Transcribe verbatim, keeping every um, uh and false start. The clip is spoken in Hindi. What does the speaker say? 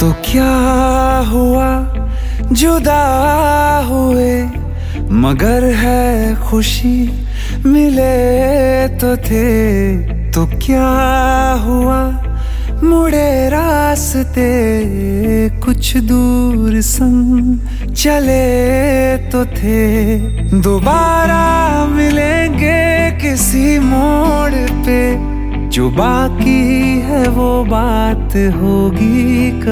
तो क्या हुआ जुदा हुए, मगर है खुशी मिले तो थे। तो क्या हुआ मुड़े रास्ते, कुछ दूर संग चले तो थे। दोबारा मिलेंगे किसी मोड़ पे, जो बाकी है वो बात होगी।